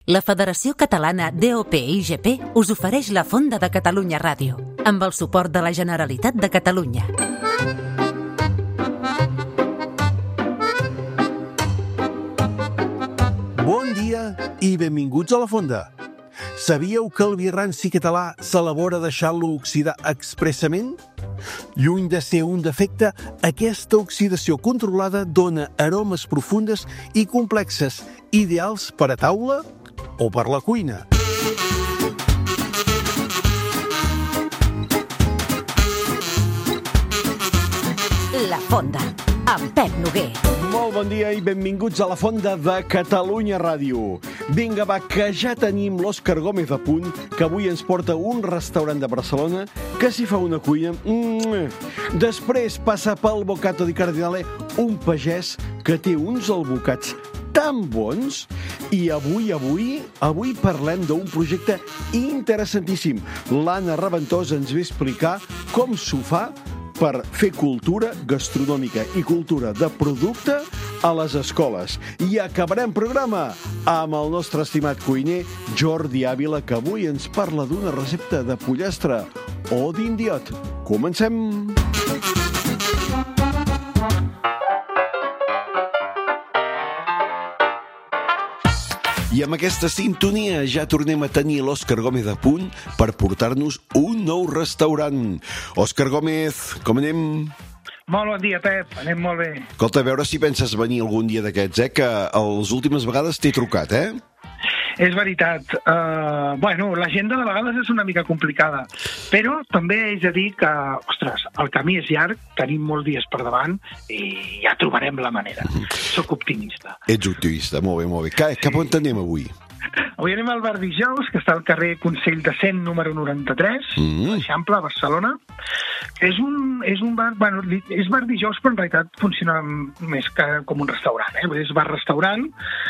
La Federació Catalana DOP-IGP us ofereix la Fonda de Catalunya Ràdio, amb el suport de la Generalitat de Catalunya. Bon dia i benvinguts a la Fonda. Sabíeu que el vi ranci català s'elabora deixant-lo oxidar expressament? Lluny de ser un defecte, aquesta oxidació controlada dona aromes profundes i complexes, ideals per a taula o per la cuina. La Fonda, amb Pep Noguer. Molt bon dia i benvinguts a la Fonda de Catalunya Ràdio. Vinga, va, que ja tenim l'Òscar Gómez a punt, que avui ens porta un restaurant de Barcelona que s'hi fa una cuina. Després passa pel Bocato di Cardinale, un pagès que té uns albocats tan bons, i avui parlem d'un projecte interessantíssim. L'Anna Raventós ens ve explicar com s'ho fa per fer cultura gastronòmica i cultura de producte a les escoles. I acabarem programa amb el nostre estimat cuiner Jordi Ávila, que avui ens parla d'una recepta de pollastre o d'indiot. Comencem! I amb aquesta sintonia ja tornem a tenir l'Òscar Gómez a punt per portar-nos un nou restaurant. Òscar Gómez, com anem? Molt bon dia, Pep. Anem molt bé. Escolta, a veure si penses venir algun dia d'aquests, que les últimes vegades t'he trucat, És veritat. L'agenda de vegades és una mica complicada, però també he de dir que, ostres, el camí és llarg, tenim molts dies per davant i ja trobarem la manera. Soc optimista. Ets optimista, molt bé. Cap on anem avui? Avui anem al Bar Dijous, que està al carrer Consell de Cent, número 93, a l'Eixample, a Barcelona. És un bar, és Bar Dijous, però en realitat funciona més que com un restaurant, És bar-restaurant.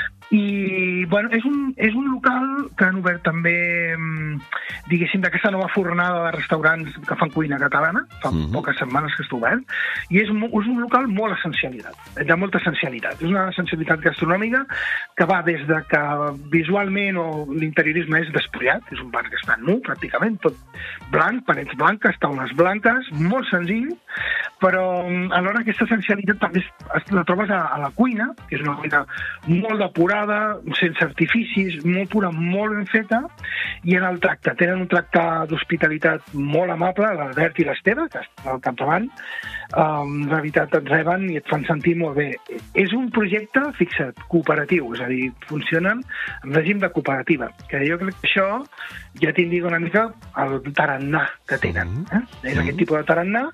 I és un local que han obert també, diguéssim, d'aquesta nova fornada de restaurants que fan cuina catalana, fa poques setmanes que està obert, i és un local molt de molta essencialitat. És una essencialitat gastronòmica que va des de que visualment l'interiorisme és despullat, és un bar que està nu pràcticament, tot blanc, parets blanques, taules blanques, molt senzill, però alhora aquesta essencialitat també la trobes a la cuina, que és una cuina molt depurada, sense artificis, molt pura, molt ben feta, i en el tracte. Tenen un tracte d'hospitalitat molt amable, l'Albert i l'Esteve, que estan al capdavant. La veritat, et reben i et fan sentir molt bé. És un projecte, fixa't, cooperatiu, és a dir, funcionen en règim de cooperativa, que jo crec que això ja t'indica una mica el tarannà que tenen. És aquest tipus de tarannà.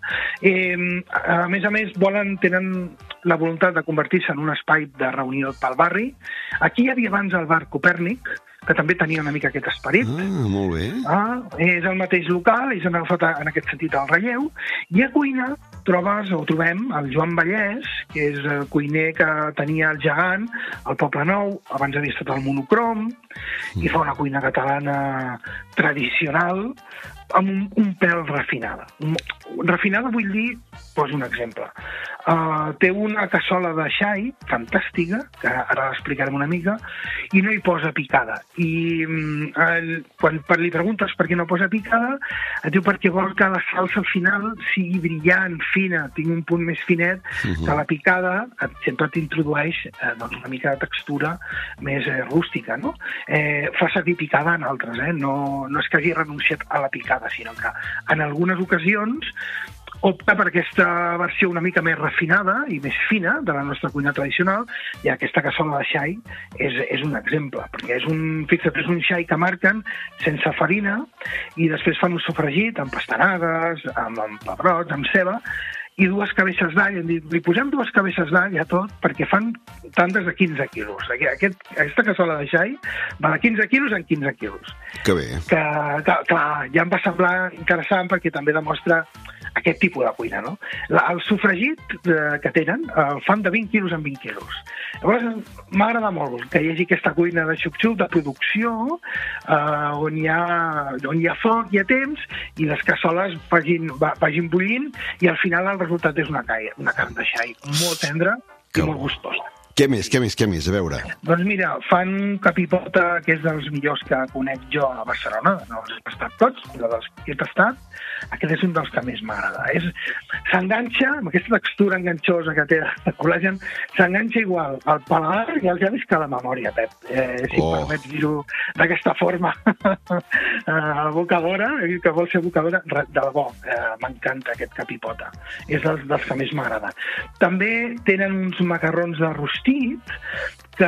A més, tenen la voluntat de convertir-se en un espai de reunió pel barri. Aquí hi havia abans el bar Copèrnic, que també tenia una mica aquest esperit. Molt bé. És el mateix local, ells han agafat en aquest sentit el relleu, i a cuina trobem el Joan Vallès, que és el cuiner que tenia el Gegant, al Poble Nou, abans havia estat al Monocrom, i fa una cuina catalana tradicional, amb un pèl refinada. Refinada vull dir, poso un exemple. Té una cassola de xai fantàstica, que ara l'explicarem una mica, i no hi posa picada. I quan li preguntes per què no posa picada, et diu perquè vol que la salsa al final sigui brillant, fina, tingui un punt més finet, que la picada sempre t'introdueix una mica de textura més rústica, no? Fa servir picada en altres, no és que hagi renunciat a la picada, sinó que en algunes ocasions opta per aquesta versió una mica més refinada i més fina de la nostra cuina tradicional, i aquesta cassola de xai és un exemple, perquè és un xai que marquen sense farina, i després fan un sofregit amb pastanagues, amb pebrots, amb ceba, i 2 cabesses d'all. Hem dit, li posem 2 cabesses d'all a tot perquè fan tantes de 15 quilos. Aquesta cassola de xai va de 15 quilos en 15 quilos. Que bé. Que, clar, ja em va semblar interessant perquè també demostra aquest tipus de cuina, no? El sofregit que tenen el fan de 20 quilos en 20 quilos. Llavors, m'agrada molt que hi hagi aquesta cuina de xup-xup, de producció, on hi ha foc, hi ha temps, i les cassoles vagin bullint, i al final el resultat és una carn de xai molt tendra i molt gustosa. Què més? A veure. Doncs mira, fan un capipota que és dels millors que conec jo a Barcelona, no els he tastat tots, però dels que he tastat, aquest és un dels que més m'agrada. S'enganxa, amb aquesta textura enganxosa que té el col·lagen, s'enganxa igual al paladar i als llavis que a la memòria, Pep. Si permets dir-ho d'aquesta forma abocadora, que vol ser abocadora, de debò, m'encanta aquest capipota. És dels que més m'agrada. També tenen uns macarrons de rostit que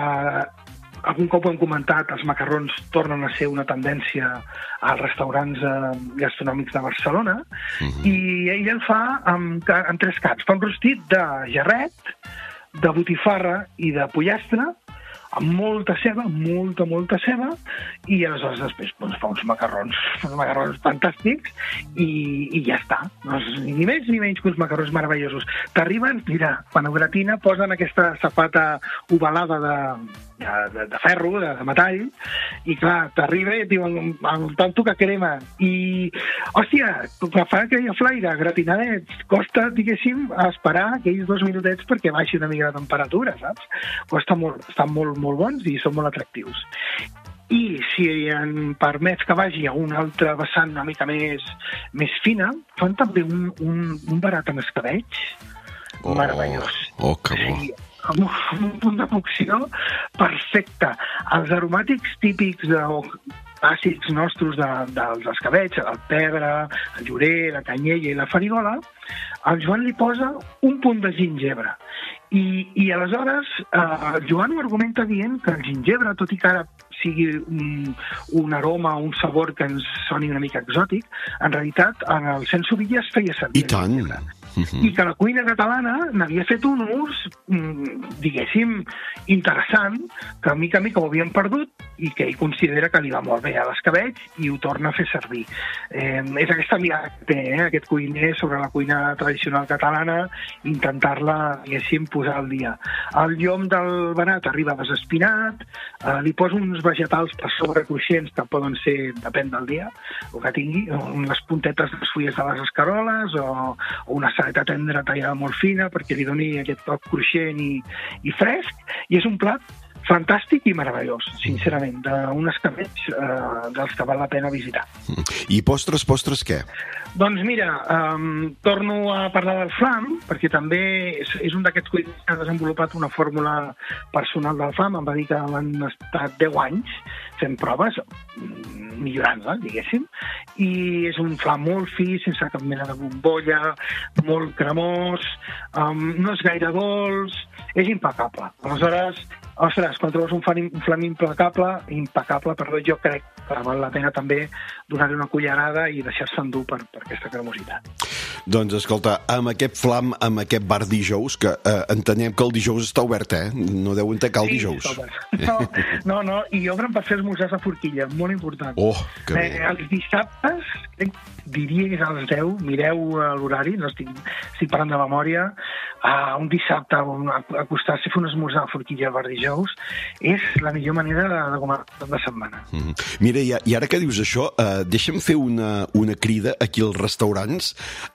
algun cop ho hem comentat, els macarrons tornen a ser una tendència als restaurants gastronòmics de Barcelona, i ell el fa amb 3 cats. Fa un rostit de jarret, de botifarra i de pollastre, amb molta ceba, molta ceba, i aleshores després fa uns macarrons fantàstics i ja està. Ni més ni menys que uns macarrons meravellosos. T'arriben, mira, quan ho gratina posen aquesta safata ovalada de ferro, de metall, i clar, t'arriba i et diuen amb tant que crema. I, hòstia, quan fa aquella flaire gratinadets, costa, diguéssim, esperar aquells 2 minutets perquè baixi una mica de temperatura, saps? Costa molt, estan molt bons i són molt atractius. I si em permets que vagi a una altra vessant una mica més fina, fan també un barat amb escabetx meravellós. Que bo. Sí, amb un punt de cocció perfecte. Els aromàtics típics àcids nostres dels escabetx, el pebre, el llorer, la canyella i la farigola, el Joan li posa un punt de gingebre. I aleshores el Joan ho argumenta dient que el gingebre, tot i que ara sigui un aroma, un sabor que ens soni una mica exòtic, en realitat en el Sense Villa es feia servir. I tant! I que la cuina catalana n'havia fet un ús, diguéssim, interessant, que a mica ho havien perdut i que ell considera que li va molt bé a l'escabetx i ho torna a fer servir. És aquesta mirada que té aquest cuiner sobre la cuina tradicional catalana, intentar-la, diguéssim, posar al dia. El llom del barat arriba desespinat, li posa uns vegetals per sobre cruixents que poden ser, depèn del dia, el que tingui, unes puntetes de les fulles de les escaroles o una saleta tendra tallada molt fina perquè li doni aquest toc cruixent i fresc, i és un plat fantàstic i meravellós, sincerament, d'un escabetx dels que val la pena visitar. I postres què? Doncs mira, torno a parlar del flam, perquè també és un d'aquests cuiners que ha desenvolupat una fórmula personal del flam. Em va dir que han estat 10 anys fent proves, millorant-la, diguéssim, i és un flam molt fi, sense cap mena de bombolla, molt cremós, no és gaire dolç, és impecable. Aleshores, ostres, quan trobes un flam impecable, jo crec que val la pena també donar-li una cullerada i deixar-se endur per aquesta cremositat. Doncs, escolta, amb aquest flam, amb aquest bar dijous, que entenem que el dijous està obert, no deuen tancar el dijous. No, i obren per fer esmorzars a forquilla, molt important. Que bé. Els dissabtes, diria que és a les 10, mireu l'horari, no estic parlant de memòria, un dissabte acostar-se a fer un esmorzar a forquilla al bar dijous és la millor manera de començar la setmana. Mira, i ara que dius això, deixa'm fer una crida aquí als restaurants,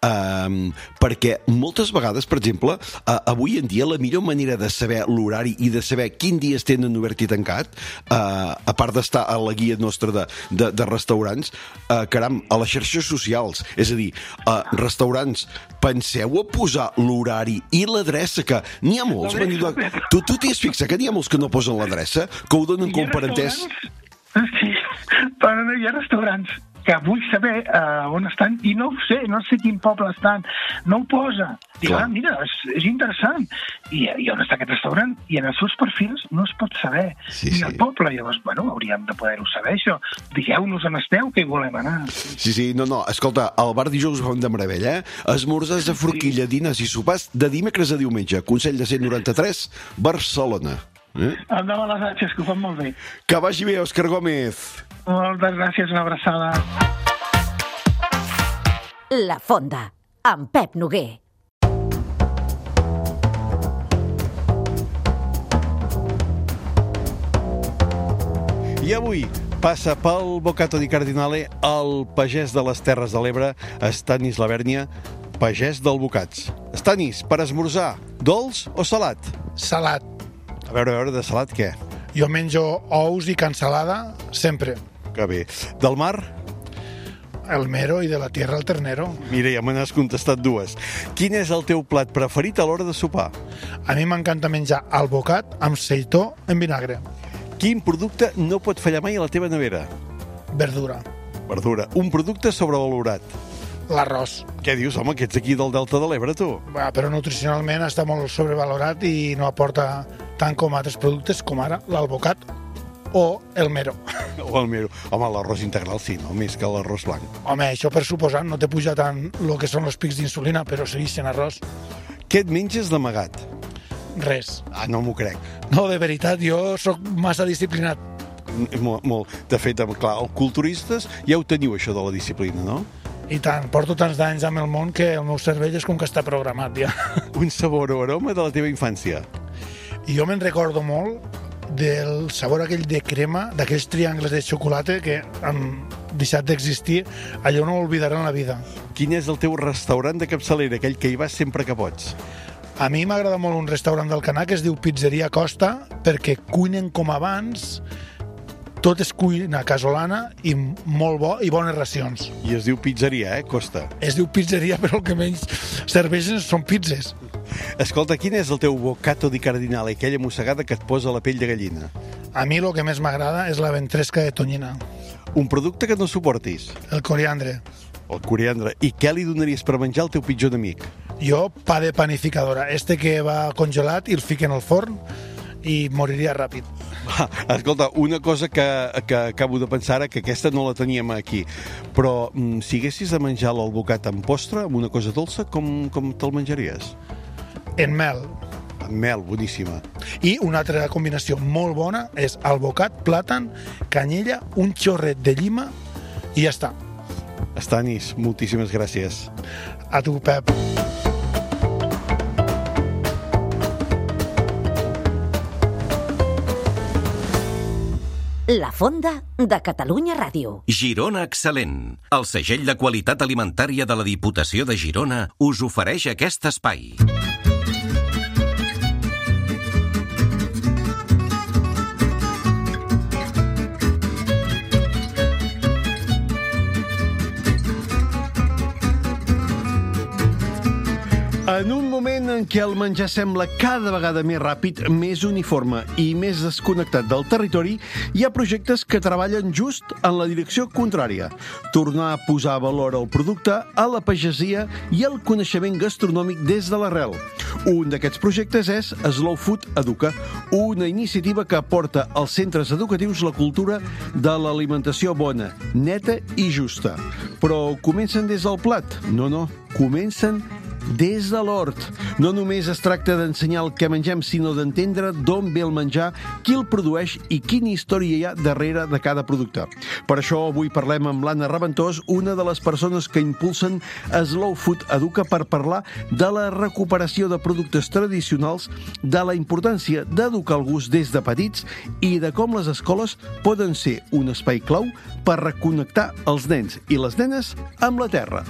perquè moltes vegades, per exemple, avui en dia la millor manera de saber l'horari i de saber quin dies tenen obert i tancat, a part d'estar a la guia nostra de restaurants, caram, a les xarxes socials, és a dir, restaurants, penseu a posar l'horari i l'adreça, que n'hi ha molts. Tu t'hi has fixat que n'hi ha molts que no posen l'adreça, que ho donen com per entès? Sí, però hi ha restaurants que vull saber on estan i no ho sé, no sé quin poble estan, no ho posa. Dic, mira, és interessant. I on està aquest restaurant? I en els seus perfils no es pot saber. Ni el poble. Llavors, hauríem de poder-ho saber, això. Digueu-nos on esteu, que hi volem anar. Sí, no, escolta, al bar dijous ho fem de meravella, esmorzars a forquilla, dinars i sopars de dimecres a diumenge. Consell de 193, Barcelona. Endavant les atxes, que ho fan molt bé. Que vagi bé, Òscar Gómez. Moltes gràcies, una abraçada. La Fonda, amb Pep Noguer. I avui passa pel Bocato di Cardinale el pagès de les Terres de l'Ebre, Stanis Labèrnia, pagès del Bocats. Stanis, per esmorzar, dolç o salat? Salat. A veure, de salat què? Jo menjo ous i cansalada sempre. Que bé. Del mar? El mero i de la tierra el ternero. Mira, ja me n'has contestat dues. Quin és el teu plat preferit a l'hora de sopar? A mi m'encanta menjar albocat amb seitó en vinagre. Quin producte no pot fallar mai a la teva nevera? Verdura. Verdura. Un producte sobrevalorat. L'arròs. Què dius, home, que ets aquí del Delta de l'Ebre, tu? Però nutricionalment està molt sobrevalorat i no aporta tant com altres productes, com ara l'albocat o el mero. O el mero. Home, l'arròs integral sí, no? Més que l'arròs blanc. Home, això per suposar no te puja tant el que són els pics d'insulina, però segueix sent arròs. Què et menges d'amagat? Res. Ah, no m'ho crec. No, de veritat, jo sóc massa disciplinat. Molt. De fet, clar, els culturistes ja ho teniu, això de la disciplina, no? I tant, porto tants d'anys amb el món que el meu cervell és com que està programat ja. Un sabor o aroma de la teva infància? I jo me'n recordo molt del sabor aquell de crema, d'aquells triangles de xocolata que han deixat d'existir, allò no ho oblidaré en la vida. Quin és el teu restaurant de capçalera, aquell que hi vas sempre que pots? A mi m'agrada molt un restaurant d'Alcanar que es diu Pizzeria Costa, perquè cuinen com abans, tot és cuina casolana i molt bo i bones racions. I es diu pizzeria, Costa? Es diu pizzeria, però el que menys serveixen són pizzas. Escolta, quin és el teu boccato di cardinale, aquella mossegada que et posa la pell de gallina? A mi el que més m'agrada és la ventresca de tonyina. Un producte que no suportis? El coriandre. El coriandre. I què li donaries per menjar al teu pitjor enemic? Jo, pa de panificadora. Que va congelat i el fiquen al forn i moriria ràpid. Escolta, una cosa que acabo de pensar ara, que aquesta no la teníem aquí, però si haguessis de menjar l'albocat amb postre, amb una cosa dolça, com te'l menjaries? En mel. En mel, boníssima. I una altra combinació molt bona és albocat, plàtan, canyella, un xorret de llima i ja està. Estanis, moltíssimes gràcies. A tu, Pep. La Fonda de Catalunya Ràdio. Girona Excel·lent. El segell de qualitat alimentària de la Diputació de Girona us ofereix aquest espai. En un moment en què el menjar sembla cada vegada més ràpid, més uniforme i més desconnectat del territori, hi ha projectes que treballen just en la direcció contrària. Tornar a posar valor al producte, a la pagesia i al coneixement gastronòmic des de l'arrel. Un d'aquests projectes és Slow Food Educa, una iniciativa que aporta als centres educatius la cultura de l'alimentació bona, neta i justa. Però comencen des del plat? No, comencen des de l'hort. No només es tracta d'ensenyar el que mengem, sinó d'entendre d'on ve el menjar, qui el produeix i quina història hi ha darrere de cada producte. Per això avui parlem amb l'Anna Raventós, una de les persones que impulsen Slow Food Educa, per parlar de la recuperació de productes tradicionals, de la importància d'educar el gust des de petits i de com les escoles poden ser un espai clau per reconnectar els nens i les nenes amb la terra.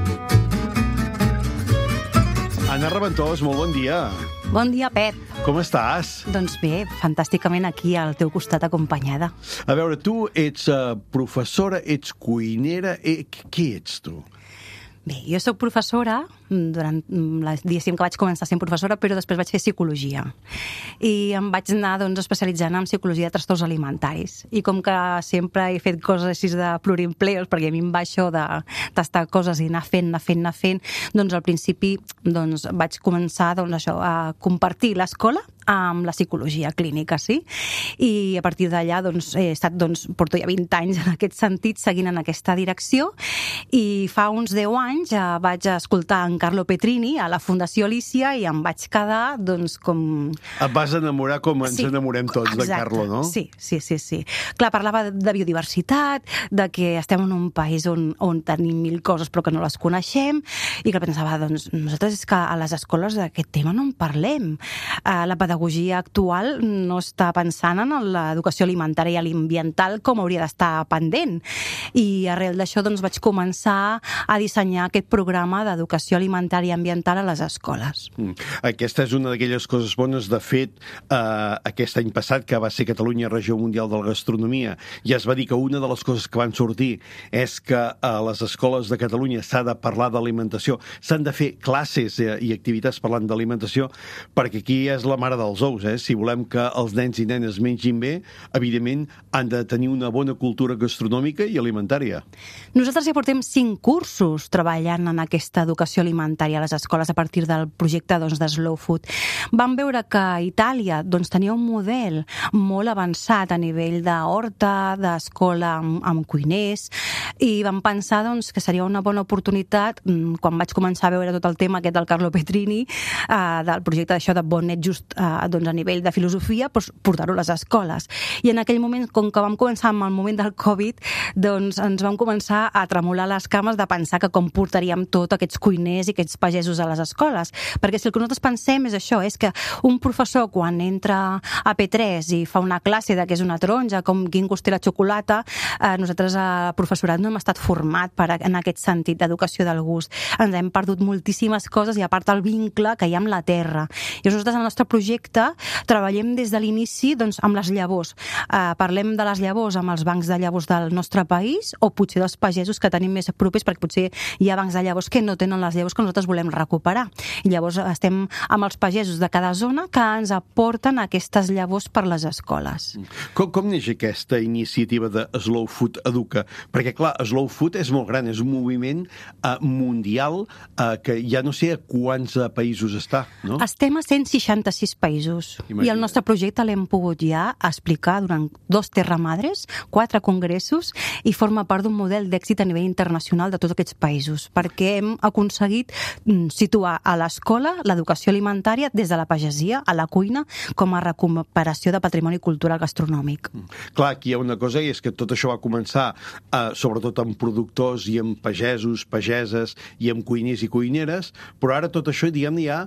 Anna Raventós, molt bon dia. Bon dia, Pep. Com estàs? Doncs bé, fantàsticament aquí al teu costat acompanyada. A veure, tu ets professora, ets cuinera, què ets tu? Bé, jo soc professora, diguéssim que vaig començar sent professora, però després vaig fer psicologia. I em vaig anar especialitzant en psicologia de trastorns alimentaris. I com que sempre he fet coses així de pluriempleos, perquè a mi em va això de tastar coses i anar fent, doncs al principi vaig començar a compartir l'escola amb la psicologia clínica, sí? I a partir d'allà he estat, porto ja 20 anys en aquest sentit, seguint en aquesta direcció, i fa uns 10 anys vaig escoltar en Carlo Petrini a la Fundació Alícia i em vaig quedar, com... Et vas enamorar com ens enamorem tots, exacte, de Carlo, no? Sí. Clar, parlava de biodiversitat, de que estem en un país on tenim mil coses però que no les coneixem, i que pensava, nosaltres és que a les escoles d'aquest tema no en parlem. La pedagogia pedagogia actual no està pensant en l'educació alimentària i ambiental com hauria d'estar pendent. I arrel d'això doncs, vaig començar a dissenyar aquest programa d'educació alimentària i ambiental a les escoles. Aquesta és una d'aquelles coses bones. De fet, aquest any passat, que va ser Catalunya Regió Mundial de la Gastronomia, ja es va dir que una de les coses que van sortir és que a les escoles de Catalunya s'ha de parlar d'alimentació, s'han de fer classes i activitats parlant d'alimentació, perquè aquí és la mare dels ous. Si volem que els nens i nenes mengin bé, evidentment han de tenir una bona cultura gastronòmica i alimentària. Nosaltres ja portem 5 cursos treballant en aquesta educació alimentària a les escoles a partir del projecte de Slow Food. Vam veure que Itàlia tenia un model molt avançat a nivell d'horta, d'escola amb cuiners, i vam pensar que seria una bona oportunitat, quan vaig començar a veure tot el tema aquest del Carlo Petrini, del projecte d'això de bon net just a nivell de filosofia, portar-ho a les escoles. I en aquell moment, com que vam començar amb el moment del Covid, ens vam començar a tremolar les cames de pensar que com portaríem tot aquests cuiners i aquests pagesos a les escoles. Perquè si el que nosaltres pensem és això, és que un professor quan entra a P3 i fa una classe de què és una taronja, com quin gust té la xocolata, nosaltres al professorat no hem estat format en aquest sentit d'educació del gust. Ens hem perdut moltíssimes coses i a part el vincle que hi ha amb la terra. I nosaltres al nostre projecte treballem des de l'inici amb les llavors. Parlem de les llavors amb els bancs de llavors del nostre país o potser dels pagesos que tenim més propers, perquè potser hi ha bancs de llavors que no tenen les llavors que nosaltres volem recuperar. I llavors estem amb els pagesos de cada zona que ens aporten aquestes llavors per les escoles. Com neix aquesta iniciativa de Slow Food Educa? Perquè, clar, Slow Food és molt gran, és un moviment mundial que ja no sé a quants països està, no? Estem a 166 països. I el nostre projecte l'hem pogut ja explicar durant 2 Terra Madres, 4 congressos, i forma part d'un model d'èxit a nivell internacional de tots aquests països, perquè hem aconseguit situar a l'escola l'educació alimentària des de la pagesia a la cuina com a recuperació de patrimoni cultural gastronòmic. Clar, aquí hi ha una cosa, i és que tot això va començar sobretot amb productors i amb pagesos, pageses i amb cuiners i cuineres, però ara tot això, diguem-ne, ja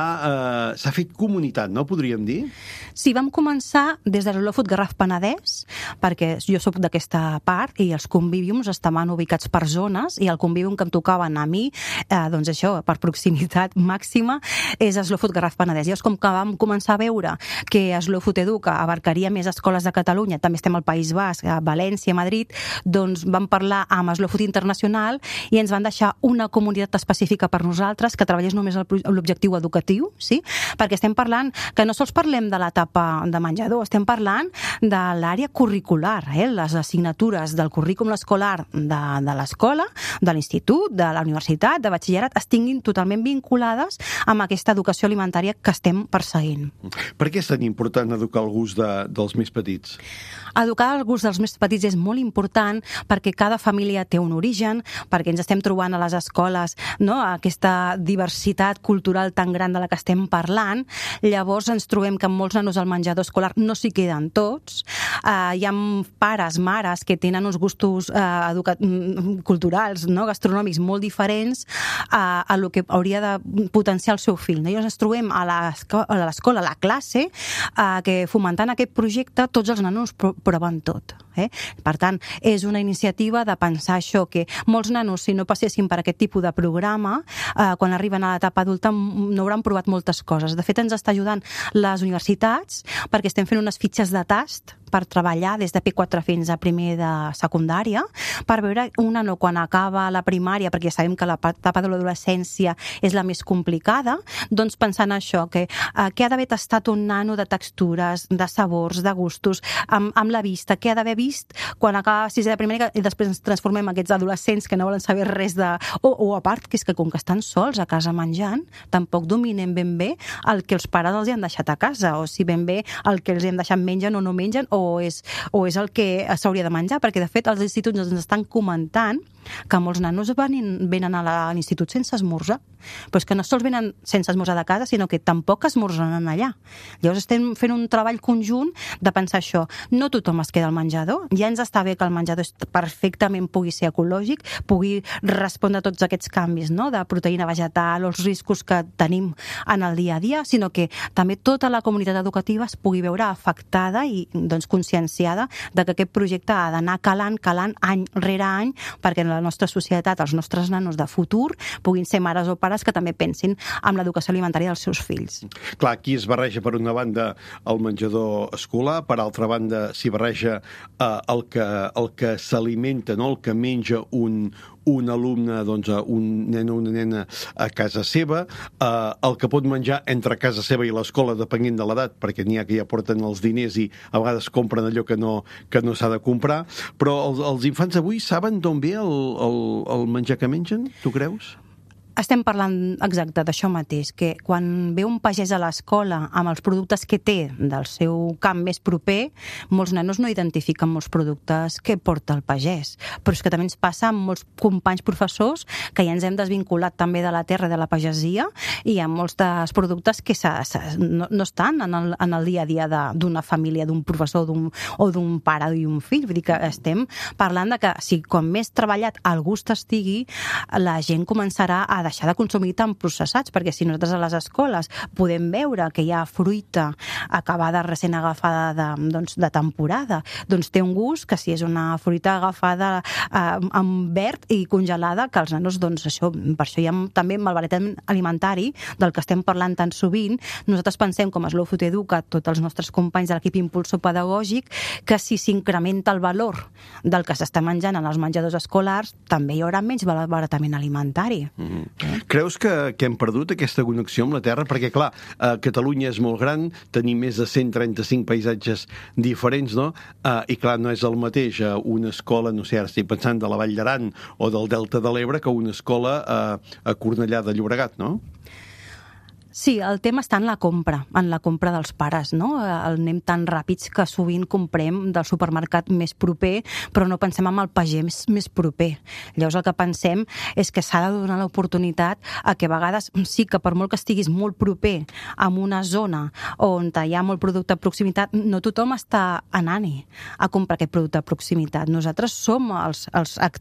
s'ha fet comunitat, no? Podríem dir? Sí, vam començar des de Slow Food Garraf Penedès, perquè jo soc d'aquesta part i els convíviums estaven ubicats per zones, i el convívium que em tocava a mi, doncs això, per proximitat màxima, és Slow Food Garraf Penedès. Llavors, com que vam començar a veure que Slow Food Educa abarcaria més escoles de Catalunya, també estem al País Basc, a València, a Madrid, doncs vam parlar amb Slow Food Internacional i ens van deixar una comunitat específica per nosaltres que treballés només l'objectiu educatiu, sí? Perquè estem parlant que no sols parlem de l'etapa de menjador, estem parlant de l'àrea curricular, les assignatures del currículum escolar de l'escola, de l'institut, de la universitat, de batxillerat, estiguin totalment vinculades amb aquesta educació alimentària que estem perseguint. Per què és tan important educar el gust dels més petits? Educar el gust dels més petits és molt important perquè cada família té un origen, perquè ens estem trobant a les escoles, no?, aquesta diversitat cultural tan gran de la que estem parlant. Llavors ens trobem que molts nanos al menjador escolar no s'hi queden tots. Hi ha pares, mares que tenen uns gustos culturals, no?, gastronòmics molt diferents a lo que hauria de potenciar el seu fill. Llavors ens trobem a l'escola, a la classe, que fomentant aquest projecte tots els nanos proven tot. Per tant, és una iniciativa de pensar això, que molts nanos, si no passessin per aquest tipus de programa, quan arriben a l'etapa adulta no hauran provat moltes coses. De fet, ens està ajudant les universitats perquè estem fent unes fitxes de tast per treballar des de P4 fins a primer de secundària, per veure un nano quan acaba la primària, perquè ja sabem que l'etapa de l'adolescència és la més complicada, doncs pensant això, que ha d'haver tastat un nano de textures, de sabors, de gustos, amb la vista, que ha d'haver vist quan acaba sisè de primària i després ens transformem en aquests adolescents que no volen saber res de... O a part, que és que com que estan sols a casa menjant, tampoc dominem ben bé el que els pares els han deixat a casa, o si ben bé el que els hem deixat mengen o no mengen, o és el que s'hauria de menjar, perquè de fet els instituts ens estan comentant que molts nanos venen a l'institut sense esmorzar, però és que no sols venen sense esmorzar de casa, sinó que tampoc esmorzaran allà. Llavors estem fent un treball conjunt de pensar això. No tothom es queda al menjador, menjador. Ja ens està bé que el menjador perfectament pugui ser ecològic, pugui respondre a tots aquests canvis, no?, de proteïna vegetal, els riscos que tenim en el dia a dia, sinó que també tota la comunitat educativa es pugui veure afectada i conscienciada de que aquest projecte ha d'anar calant any rere any perquè en la nostra societat els nostres nanos de futur puguin ser mares o pares que també pensin en l'educació alimentària dels seus fills. Clar, aquí es barreja per una banda el menjador escolar, per altra banda s'hi barreja el que s'alimenta, no?, el que menja un alumne, doncs, un nen o una nena a casa seva, el que pot menjar entre casa seva i l'escola, depenent de l'edat, perquè n'hi ha que ja porten els diners i a vegades compren allò que no s'ha de comprar, però els infants avui saben d'on ve el menjar que mengen, tu creus? Estem parlant exacte d'això mateix, que quan ve un pagès a l'escola amb els productes que té del seu camp més proper, molts nanos no identifiquen molts productes que porta el pagès. Però és que també ens passa amb molts companys professors que ja ens hem desvinculat també de la terra i de la pagesia i hi ha molts dels productes que no estan en el dia a dia d'una família, d'un professor o d'un pare i un fill. Vull dir que estem parlant de que si com més treballat el gust estigui, la gent començarà a deixar de consumir tan processats, perquè si nosaltres a les escoles podem veure que hi ha fruita acabada recent agafada de temporada, doncs té un gust que si és una fruita agafada amb verd i congelada, que els nanos, doncs això, per això hi ha també malbaratament alimentari del que estem parlant tan sovint. Nosaltres pensem, com a Slow Food Educa, tots els nostres companys de l'equip impulsor pedagògic, que si s'incrementa el valor del que s'està menjant en els menjadors escolars, també hi haurà menys malbaratament alimentari. Creus que hem perdut aquesta connexió amb la terra? Perquè, clar, Catalunya és molt gran, tenim més de 135 paisatges diferents, no? I, clar, no és el mateix una escola, no sé, ara estic pensant de la Vall d'Aran o del Delta de l'Ebre, que una escola a Cornellà de Llobregat, no? Sí, el tema està en la compra dels pares, no? Anem tan ràpids que sovint comprem del supermercat més proper, però no pensem en el pagès més proper. Llavors el que pensem és que s'ha de donar l'oportunitat a que a vegades sí que per molt que estiguis molt proper a una zona on hi ha molt producte de proximitat, no tothom està anant-hi a comprar aquest producte de proximitat. Nosaltres som els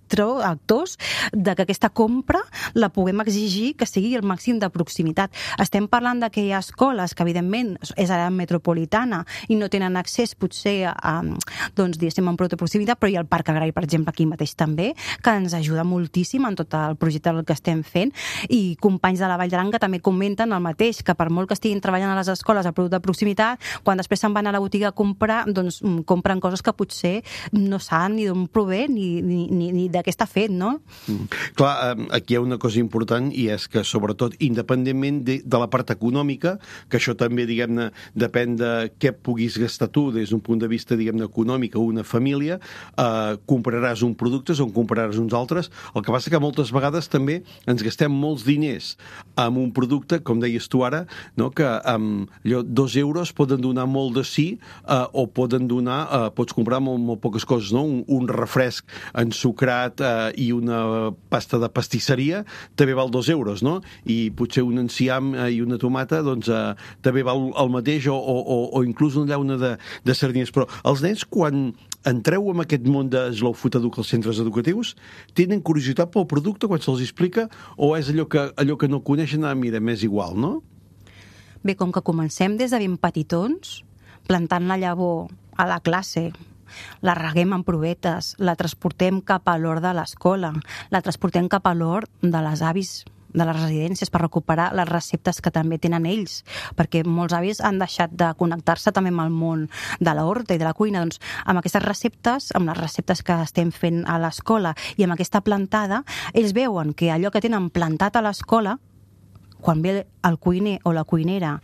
actors de que aquesta compra la puguem exigir que sigui el màxim de proximitat. Estem parlant que hi ha escoles que, evidentment, és àrea metropolitana i no tenen accés, potser, diguéssim, en producte de proximitat, però hi ha el Parc Agrari, per exemple, aquí mateix també, que ens ajuda moltíssim en tot el projecte que estem fent, i companys de la Vall d'Aran que també comenten el mateix, que per molt que estiguin treballant a les escoles a producte de proximitat, quan després se'n van a la botiga a comprar, doncs compren coses que potser no saben ni d'on prové ni de què està fet, no? Clar, aquí hi ha una cosa important i és que, sobretot, independentment de la part econòmica, que això també, diguem-ne, depèn de què puguis gastar tu des d'un punt de vista, diguem-ne, econòmic o una família, compraràs uns productes o en compraràs uns altres. El que passa que moltes vegades també ens gastem molts diners en un producte, com deies tu ara, no? Que amb 2 euros poden donar molt de sí o poden donar, pots comprar molt poques coses, no? Un refresc ensucrat i una pasta de pastisseria també val 2 euros, no? I potser un enciam i una tomata, doncs, també val el mateix o inclús una llauna de sardines. Però els nens, quan entreu en aquest món de Slow Food Educa als centres educatius, tenen curiositat pel producte quan se'ls explica o és allò que no coneixen, mira, m'és igual, no? Bé, com que comencem des de ben petitons, plantant la llavor a la classe, la reguem en provetes, la transportem cap a l'hort de l'escola, la transportem cap a l'hort de les avis de les residències per recuperar les receptes que també tenen ells, perquè molts avis han deixat de connectar-se també amb el món de la horta i de la cuina. Doncs amb aquestes receptes, amb les receptes que estem fent a l'escola i amb aquesta plantada, ells veuen que allò que tenen plantat a l'escola, quan ve el cuiner o la cuinera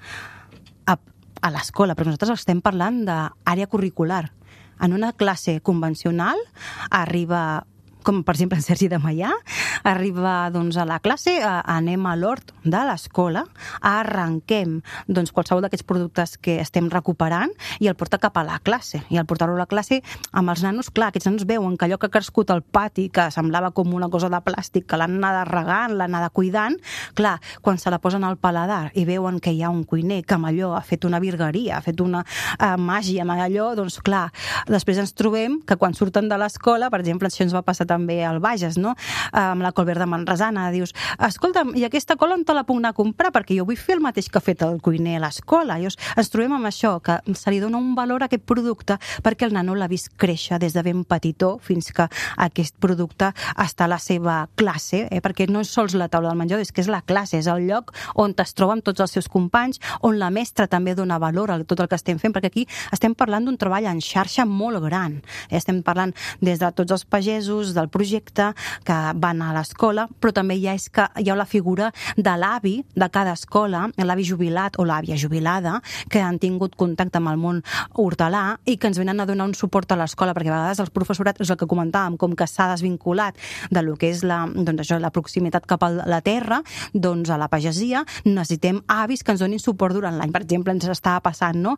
a l'escola, però nosaltres estem parlant d'àrea curricular. En una classe convencional arriba com per exemple en Sergi de Maià, arriba doncs, a la classe, anem a l'hort de l'escola, arrenquem doncs, qualsevol d'aquests productes que estem recuperant i el porta cap a la classe. I al portar-lo a la classe, amb els nanos, clar, aquests nanos veuen que allò que ha crescut al pati, que semblava com una cosa de plàstic, que l'han anat regant, l'han anat cuidant, clar, quan se la posen al paladar i veuen que hi ha un cuiner que amb allò ha fet una virgueria, ha fet una màgia amb allò, doncs clar, després ens trobem que quan surten de l'escola, per exemple, això ens va passar també al Bages, no? Amb la col verda manresana, dius, escolta'm, i aquesta col on te la puc anar a comprar? Perquè jo vull fer el mateix que ha fet el cuiner a l'escola. Llavors, ens trobem amb això, que se li dona un valor a aquest producte perquè el nano l'ha vist créixer des de ben petitó fins que aquest producte està a la seva classe, perquè no és sols la taula del menjador, és que és la classe, és el lloc on es troben tots els seus companys, on la mestra també dona valor a tot el que estem fent, perquè aquí estem parlant d'un treball en xarxa molt gran. Estem parlant des de tots els pagesos, del projecte, que van a l'escola, però també hi ha la figura de l'avi de cada escola, l'avi jubilat o l'àvia jubilada, que han tingut contacte amb el món hortelà i que ens venen a donar un suport a l'escola, perquè a vegades el professorat, és el que comentàvem, com que s'ha desvinculat de lo que és la proximitat cap a la terra, doncs a la pagesia necessitem avis que ens donin suport durant l'any. Per exemple, ens estava passant, no?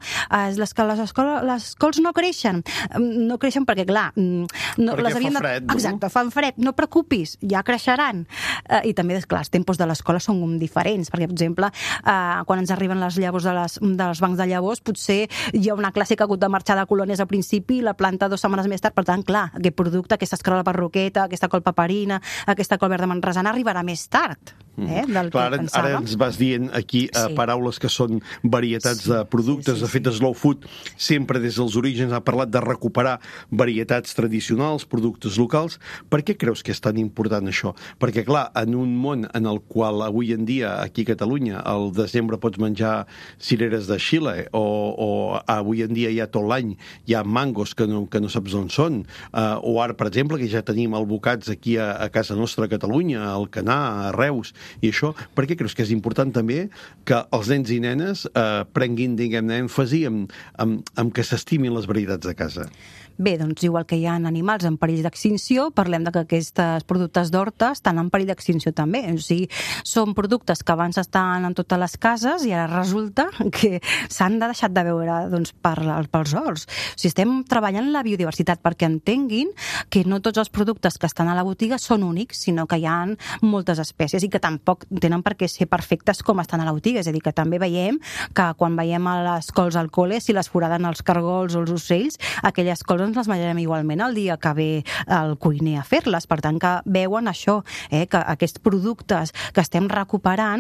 Les cols no creixen perquè, clar, perquè fa fred, no? Exacte, fan fred, no preocupis, ja creixeran. I també, clar, els tempos de l'escola són diferents, perquè, per exemple, quan ens arriben les llavors dels bancs de llavors, potser hi ha una classe que ha hagut de marxar de colònies al principi i la planta 2 setmanes més tard, per tant, clar, aquest producte, aquesta escarola perroqueta, aquesta col paperina, aquesta col verda manresana arribarà més tard. Del clar, que pensàvem. Ara ens vas dient aquí paraules que són varietats de productes. De fet, Slow Food sempre des dels orígens ha parlat de recuperar varietats tradicionals, productes locals. Per què creus que és tan important això? Perquè, clar, en un món en el qual avui en dia, aquí a Catalunya, al desembre pots menjar cireres de Xile o avui en dia ja tot l'any hi ha mangos que no saps on són, o ara, per exemple, que ja tenim albocats aquí a casa nostra a Catalunya, a Alcanar, a Reus, i això, per què creus que és important també que els nens i nenes prenguin, diguem-ne, èmfasi en que s'estimin les varietats de casa? Bé, doncs igual que hi ha animals en perill d'extinció, parlem de que aquests productes d'horta estan en perill d'extinció també. O sigui, són productes que abans estaven en totes les cases i ara resulta que s'han deixat de veure pels horts. O sigui, estem treballant la biodiversitat perquè entenguin que no tots els productes que estan a la botiga són únics, sinó que hi ha moltes espècies i que tampoc tenen per què ser perfectes com estan a la botiga. És a dir, que també veiem que quan veiem a les cols al col·le, si les foraden els cargols o els ocells, aquelles cols ens les menjarem igualment el dia que ve el cuiner a fer-les. Per tant, que veuen això, que aquests productes que estem recuperant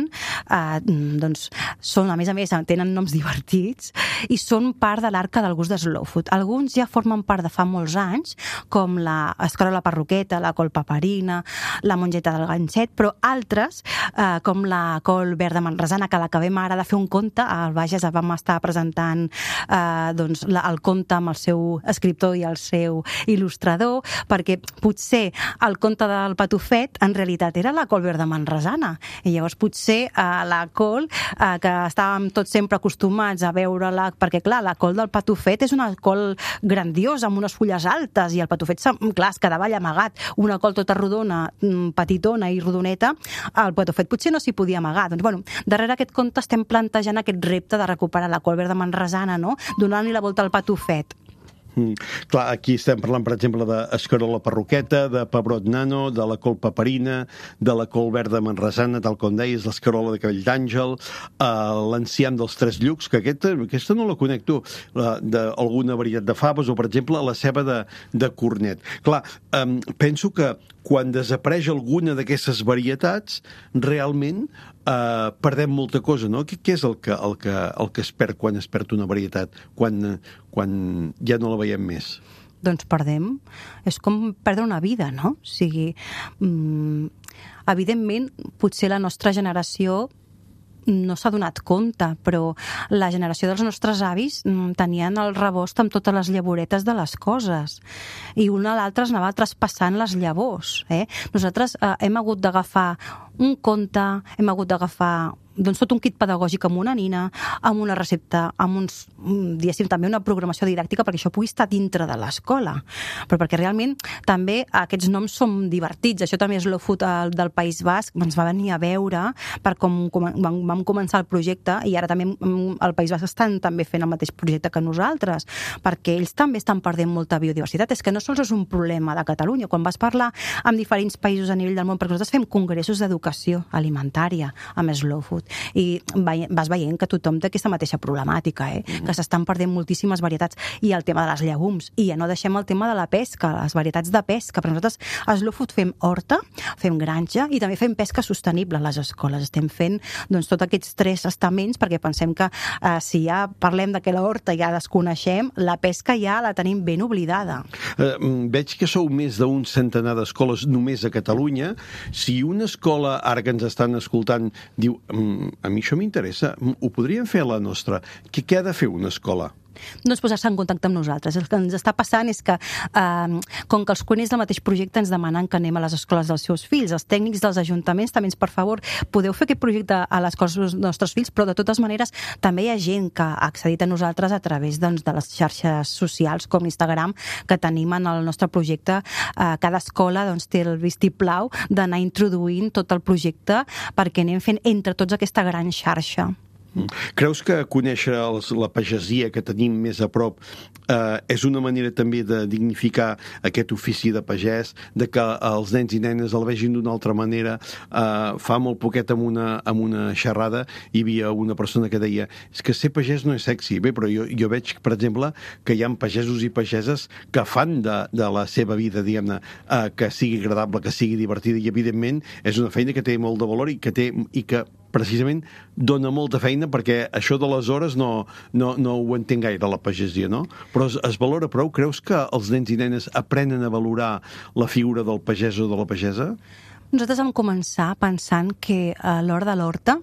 són, a més, tenen noms divertits i són part de l'arca del gust de Slow Food. Alguns ja formen part de fa molts anys, com l'escarola perroqueta, la col paperina, la mongeta del ganxet, però altres, com la col verda manresana, que l'acabem ara de fer un conte, al Bages vam estar presentant el conte amb el seu escriptor i el seu il·lustrador, perquè potser el conte del patufet en realitat era la col verda manresana, i llavors potser la col que estàvem tots sempre acostumats a veure-la, perquè clar, la col del patufet és una col grandiosa, amb unes fulles altes, i el patufet, clar, es quedava allà amagat. Una col tota rodona, petitona i rodoneta, el patufet potser no s'hi podia amagar. Doncs, bueno, darrere aquest conte estem plantejant aquest repte de recuperar la col verda manresana, no?, donant-li la volta al patufet. Clar, aquí estem parlant, per exemple, d'escarola perroqueta, de pebrot nano, de la col paperina, de la col verda manresana, tal com deies, l'escarola de cabell d'àngel, l'enciam dels tres llucs, que aquesta no la conec tu, d'alguna varietat de faves, o, per exemple, la ceba de cornet. Clar, penso que quan desapareix alguna d'aquestes varietats, realment perdem molta cosa, no? Què és el que es perd quan es perd una varietat, quan ja no la veiem més? Doncs perdem. És com perdre una vida, no? O sigui, evidentment, potser la nostra generació no s'ha donat compte, però la generació dels nostres avis tenien el rebost amb totes les llavoretes de les coses, i una a l'altra es anava traspassant les llavors. Nosaltres hem hagut d'agafar un conte, hem hagut d'agafar doncs, tot un kit pedagògic amb una nina, amb una recepta, amb uns, diguéssim, també una programació didàctica perquè això pugui estar dintre de l'escola. Però perquè realment també aquests noms són divertits. Això també és Slow Food del País Basc. Ens va venir a veure per com vam començar el projecte i ara també al País Basc estan també fent el mateix projecte que nosaltres, perquè ells també estan perdent molta biodiversitat. És que no sols és un problema de Catalunya. Quan vas parlar amb diferents països a nivell del món, perquè nosaltres fem congressos d'educació alimentària amb Slow Food, i vas veient que tothom té aquesta mateixa problemàtica, que s'estan perdent moltíssimes varietats, i el tema de les llegums, i ja no deixem el tema de la pesca, les varietats de pesca. Per nosaltres a Slow Food fem horta, fem granja i també fem pesca sostenible a les escoles. Estem fent doncs, tots aquests 3 estaments perquè pensem que si ja parlem de que la horta ja desconeixem, la pesca ja la tenim ben oblidada. Veig que sou més d'un centenar d'escoles només a Catalunya. Si una escola, ara que ens estan escoltant, diu a mi això m'interessa, ho podríem fer a la nostra. Què ha de fer una escola? Doncs posar-se en contacte amb nosaltres. El que ens està passant és que, com que els cuiners del mateix projecte ens demanen que anem a les escoles dels seus fills, els tècnics dels ajuntaments també, per favor, podeu fer aquest projecte a les escoles dels nostres fills, però de totes maneres també hi ha gent que ha accedit a nosaltres a través de les xarxes socials com Instagram, que tenim en el nostre projecte. Cada escola té el vistiplau d'anar introduint tot el projecte perquè anem fent entre tots aquesta gran xarxa. Creus que conèixer la pagesia que tenim més a prop és una manera també de dignificar aquest ofici de pagès, de que els nens i nenes el vegin d'una altra manera? Fa molt poquet amb una xerrada hi havia una persona que deia és que ser pagès no és sexy. Bé, però jo veig, per exemple, que hi ha pagesos i pageses que fan de la seva vida, diguem-ne, que sigui agradable, que sigui divertida, i evidentment és una feina que té molt de valor i que precisament dona molta feina, perquè això de les hores no ho entenc gaire, la pagesia, no? Però es valora prou? Creus que els nens i nenes aprenen a valorar la figura del pagès o de la pagesa? Nosaltres vam començar pensant que l'hora de l'horta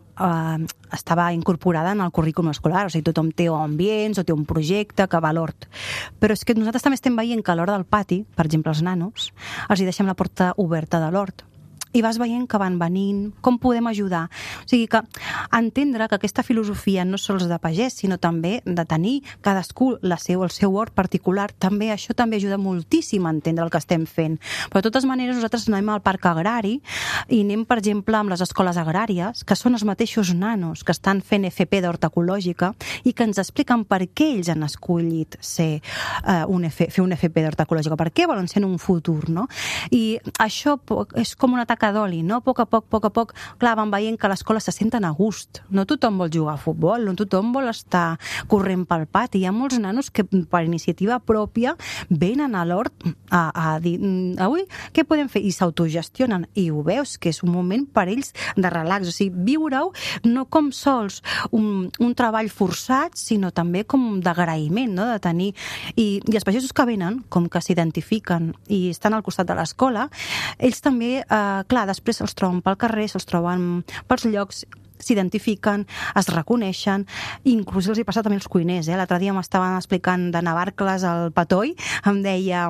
estava incorporada en el currículum escolar, o sigui, tothom té ambients o té un projecte que va a l'hort. Però és que nosaltres també estem veient que a l'hora del pati, per exemple, els nanos, els hi deixem la porta oberta de l'hort. I vas veient que van venint, com podem ajudar. O sigui que entendre que aquesta filosofia no sols de pagès, sinó també de tenir cadascú el seu hort particular, també això també ajuda moltíssim a entendre el que estem fent. Però de totes maneres nosaltres anem al parc agrari i anem, per exemple, amb les escoles agràries, que són els mateixos nanos que estan fent FP d'horta ecològica i que ens expliquen per què ells han escollit fer un FP d'horta ecològica, per què volen ser en un futur, no? I això és com un atac d'oli, no? A poc a poc, clar, van veient que a l'escola se senten a gust. No tothom vol jugar a futbol, no tothom vol estar corrent pel pati. Hi ha molts nanos que per iniciativa pròpia venen a l'hort a dir, avui què podem fer? I s'autogestionen. I ho veus, que és un moment per ells de relax. O sigui, viure-ho no com sols un treball forçat, sinó també com d'agraïment, no? De tenir... I els pagesos que venen, com que s'identifiquen i estan al costat de l'escola, ells també... clar, després se'ls troben pel carrer, se'ls troben pels llocs, s'identifiquen, es reconeixen, inclús els hi passa també als cuiners. L'altre dia m'estaven explicant de Navarcles al Patoll, em deia...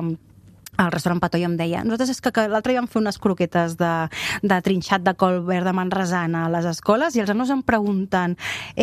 al restaurant Patoll em deia, nosaltres és que l'altre dia vam fer unes croquetes de trinxat de col verd de manresana a les escoles i els nanos em pregunten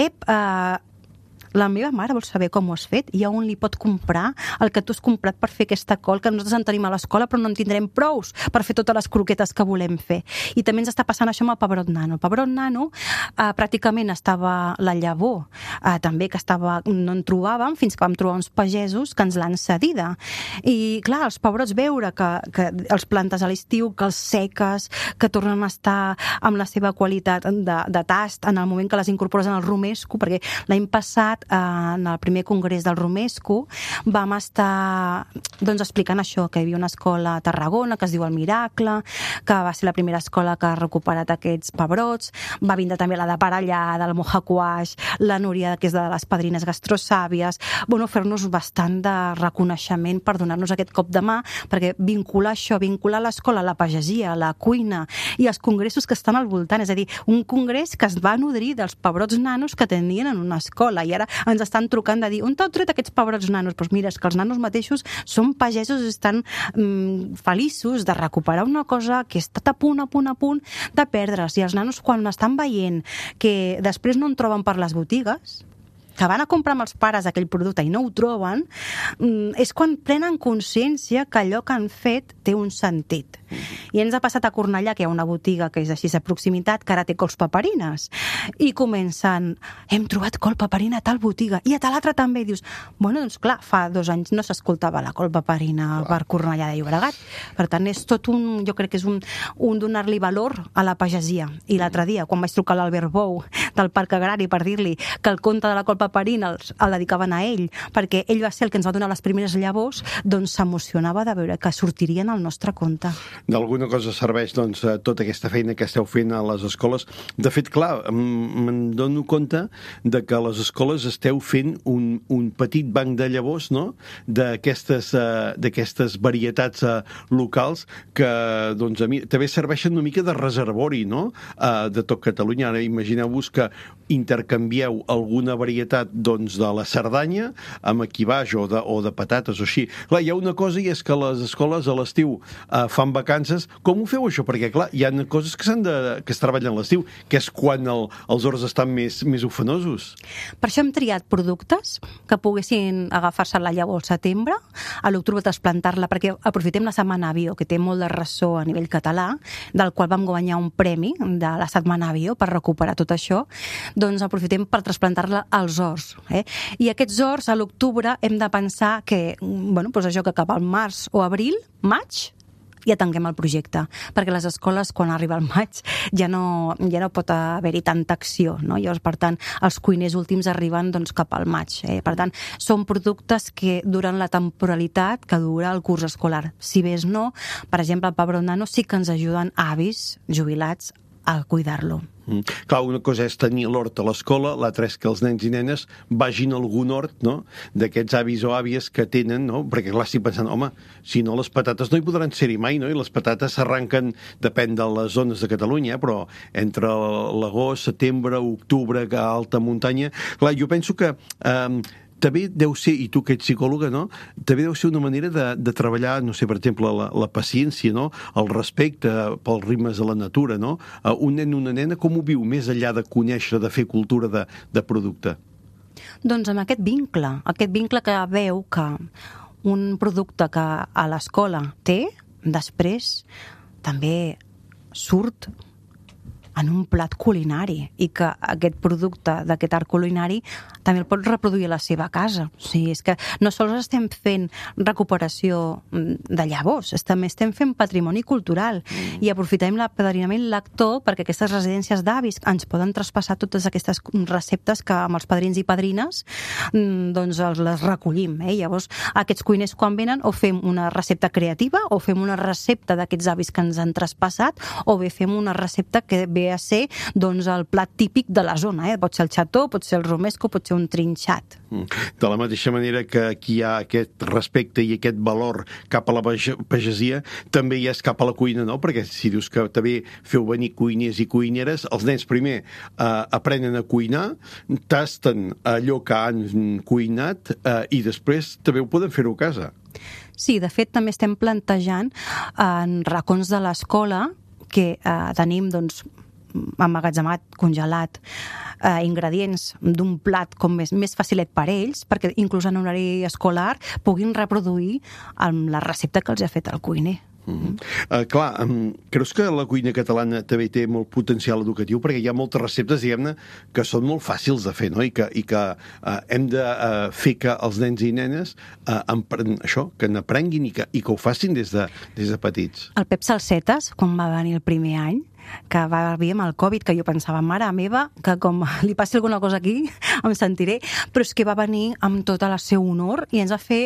la meva mare vol saber com ho has fet i on li pot comprar el que tu has comprat per fer aquesta col, que nosaltres en tenim a l'escola però no en tindrem prous per fer totes les croquetes que volem fer. I també ens està passant això amb el pebrot nano. El pebrot nano pràcticament estava la llavor, també que no en trobàvem fins que vam trobar uns pagesos que ens l'han cedida. I clar, els pebrots veure que els plantes a l'estiu, que els seques, que tornen a estar amb la seva qualitat de tast en el moment que les incorpores en el romesco, perquè l'any passat en el primer congrés del romesco vam estar explicant això, que hi havia una escola a Tarragona que es diu El Miracle, que va ser la primera escola que ha recuperat aquests pebrots. Va vindre també la de Parellada, el Mojacuaix, la Núria, que és de les padrines gastrosàvies. Fer-nos bastant de reconeixement per donar-nos aquest cop de mà, perquè vincular l'escola a la pagesia, a la cuina i els congressos que estan al voltant, és a dir, un congrés que es va nodrir dels pebrots nanos que tenien en una escola, i ara ens estan trucant de dir on t'heu tret aquests pobres nanos? Doncs mira, és que els nanos mateixos són pagesos i estan feliços de recuperar una cosa que ha estat a punt de perdre's. I els nanos, quan estan veient que després no en troben per les botigues, que van a comprar amb els pares aquell producte i no ho troben, és quan prenen consciència que allò que han fet té un sentit. I ens ha passat a Cornellà, que hi ha una botiga que és així de proximitat, que ara té cols paperines. I comencen, hem trobat col paperina a tal botiga, i a tal altra també. I dius, bueno, doncs clar, fa 2 anys no s'escoltava la col paperina per Cornellà de Llobregat. Per tant, és tot jo crec que és un donar-li valor a la pagesia. I l'altre dia, quan vaig trucar a l'Albert Bou del Parc Agrari per dir-li que el conte de la col paperina el dedicaven a ell, perquè ell va ser el que ens va donar les primeres llavors, doncs s'emocionava de veure que sortirien al nostre conte. D'alguna cosa serveix, doncs, tota aquesta feina que esteu fent a les escoles. De fet, clar, me'n dono compte de que a les escoles esteu fent un petit banc de llavors, no?, d'aquestes varietats locals que, doncs, a mi també serveixen una mica de reservori, no?, de tot Catalunya. Ara imagineu-vos que intercanvieu alguna varietat, doncs, de la Cerdanya amb equibage o de patates o així. Clar, hi ha una cosa, i és que les escoles a l'estiu fan vacances. Com ho feu, això? Perquè, clar, hi ha coses que es treballen a l'estiu, que és quan els horts estan més ufanosos. Per això hem triat productes que poguessin agafar-se la llavor al setembre, a l'octubre trasplantar-la, perquè aprofitem la Setmana Bio, que té molt de ressò a nivell català, del qual vam guanyar un premi de la Setmana Bio per recuperar tot això, doncs aprofitem per trasplantar-la als horts. I aquests horts, a l'octubre, hem de pensar que, bueno, doncs això que cap al març o abril, maig, ja tanquem el projecte, perquè les escoles, quan arriba el maig, ja no pot haver-hi tanta acció, no? Llavors, per tant, els cuiners últims arriben, doncs, cap al maig. Per tant, són productes que duren la temporalitat que dura el curs escolar. Si bé no, per exemple, el Pebrot Nano sí que ens ajuden avis jubilats a cuidar-lo. Clar, una cosa és tenir l'hort a l'escola, l'altra és que els nens i nenes vagin a algun hort, no?, d'aquests avis o àvies que tenen, no?, perquè clar, estic pensant, home, si no, les patates no hi podran ser-hi mai, no?, i les patates s'arranquen, depèn de les zones de Catalunya, però entre l'agost, setembre, octubre, a alta muntanya. Clar, jo penso que també deu ser, i tu que ets psicòloga, no?, també deu ser una manera de treballar, no sé, per exemple, la paciència, no?, el respecte pels ritmes de la natura, no? Un nen, una nena, com ho viu més enllà de conèixer, de fer cultura de producte? Doncs amb aquest vincle que veu que un producte que a l'escola té, després també surt en un plat culinari, i que aquest producte d'aquest art culinari també el pot reproduir a la seva casa. O sigui, és que no sols estem fent recuperació de llavors, també estem fent patrimoni cultural i aprofitem l'apadrinament lector perquè aquestes residències d'avis ens poden traspassar totes aquestes receptes que amb els padrins i padrines doncs les recollim. Llavors, aquests cuiners quan venen o fem una recepta creativa o fem una recepta d'aquests avis que ens han traspassat o bé fem una recepta que ve a ser doncs, el plat típic de la zona. Pot ser el xató, pot ser el romesco, pot ser un trinxat. De la mateixa manera que aquí hi ha aquest respecte i aquest valor cap a la pagesia, també hi és cap a la cuina, no? Perquè si dius que també feu venir cuiners i cuineres, els nens primer aprenen a cuinar, tasten allò que han cuinat i després també ho poden fer-ho a casa. Sí, de fet també estem plantejant en racons de l'escola que tenim doncs emmagatzemat, congelat, ingredients d'un plat com més facilet per ells, perquè inclús en horari escolar puguin reproduir la recepta que els ha fet el cuiner. Clar, creus que la cuina catalana també té molt potencial educatiu? Perquè hi ha moltes receptes, diguem-ne, que són molt fàcils de fer, no? I que hem de fer que els nens i nenes que n'aprenguin i que ho facin des de petits. El Pep Salsetes, quan va venir el primer any, que va venir amb el Covid, que jo pensava, mare meva, que com li passi alguna cosa aquí em sentiré, però és que va venir amb tot el seu honor i ens va fer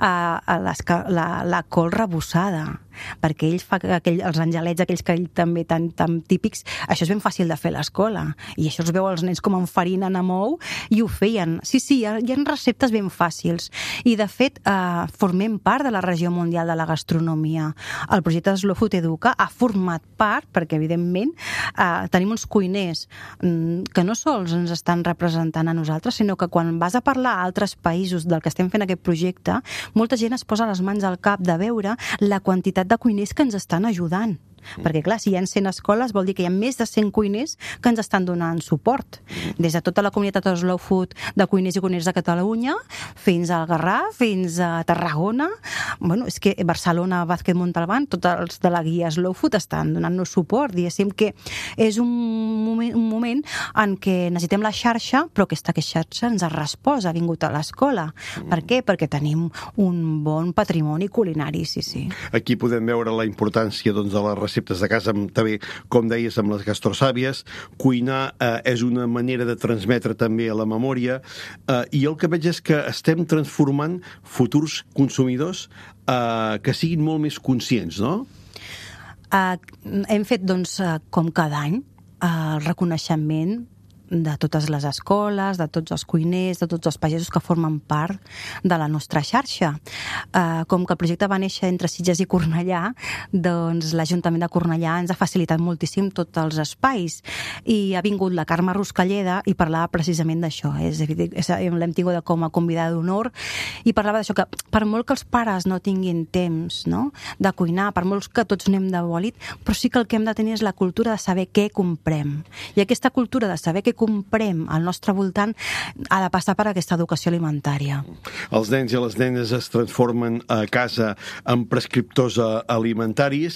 la col rebossada, perquè ell fa els angelets, aquells que ell també tan típics, això és ben fàcil de fer a l'escola, i això es veu els nens com enfarinen amb ou, i ho feien. Sí, hi ha receptes ben fàcils, i de fet formem part de la regió mundial de la gastronomia. El projecte Slow Food Educa ha format part, perquè evidentment evidentment, tenim uns cuiners que no sols ens estan representant a nosaltres, sinó que quan vas a parlar a altres països del que estem fent aquest projecte, molta gent es posa les mans al cap de veure la quantitat de cuiners que ens estan ajudant. Perquè, clar, si hi ha 100 escoles vol dir que hi ha més de 100 cuiners que ens estan donant suport. Des de tota la comunitat de Slow Food de cuiners i cuiners de Catalunya fins al Garraf, fins a Tarragona. Bueno, és que Barcelona, Vázquez Montalbán, tots els de la guia Slow Food estan donant-nos suport. Diguéssim que és un moment en què necessitem la xarxa, però aquesta xarxa ens ha respost, ha vingut a l'escola. Per què? Perquè tenim un bon patrimoni culinari, sí. Aquí podem veure la importància de les receptes de casa, també, com deies, amb les gastrosàvies. Cuinar és una manera de transmetre també a la memòria, i el que veig és que estem transformant futurs consumidors que siguin molt més conscients, no? Hem fet, doncs, com cada any, el reconeixement de totes les escoles, de tots els cuiners, de tots els pagesos que formen part de la nostra xarxa. Com que el projecte va néixer entre Sitges i Cornellà, doncs l'Ajuntament de Cornellà ens ha facilitat moltíssim tots els espais, i ha vingut la Carme Ruscalleda i parlava precisament d'això. L'hem tingut com a convidada d'honor i parlava d'això, que per molt que els pares no tinguin temps, no?, de cuinar, per molt que tots anem de bòlit, però sí que el que hem de tenir és la cultura de saber què comprem. I aquesta cultura de saber què comprem al nostre voltant ha de passar per aquesta educació alimentària. Els nens i les nenes es transformen a casa en prescriptors alimentaris.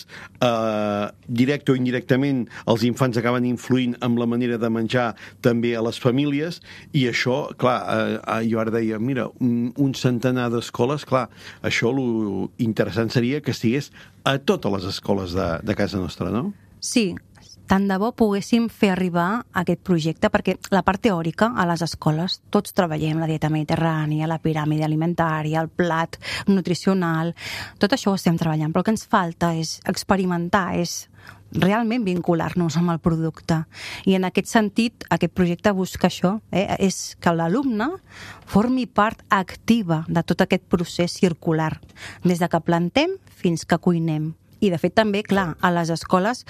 Directe o indirectament, els infants acaben influint amb la manera de menjar també a les famílies, i això, clar, jo ara deia, mira, un centenar d'escoles, clar, això lo interessant seria que estigués a totes les escoles de casa nostra, no? Sí, tant de bo poguéssim fer arribar aquest projecte, perquè la part teòrica a les escoles tots treballem la dieta mediterrània, la piràmide alimentària, el plat nutricional, tot això ho estem treballant, però el que ens falta és experimentar, és realment vincular-nos amb el producte. I en aquest sentit, aquest projecte busca això, és que l'alumne formi part activa de tot aquest procés circular, des de que plantem fins que cuinem. I, de fet, també, clar, a les escoles,